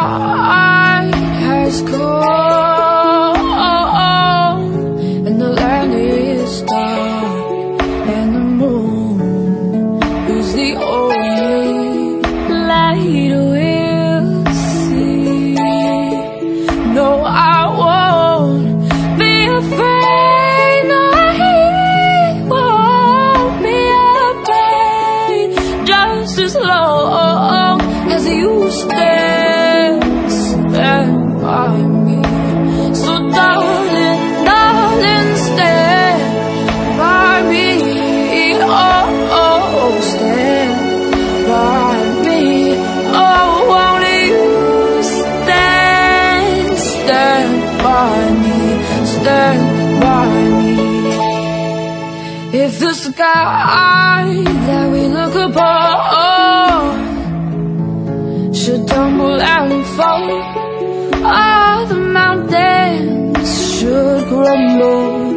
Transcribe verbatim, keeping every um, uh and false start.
night has come and the land is dark and the moon is the only light we'll see. No, I won't be afraid. No, he won't be afraid. Just as long as you stand, stand by me. So darling, darling, stand by me. Oh, oh, stand by me. Oh, won't you stand, stand by me, stand by me. If the sky that we look upon should tumble and fall, all the mountains should crumble,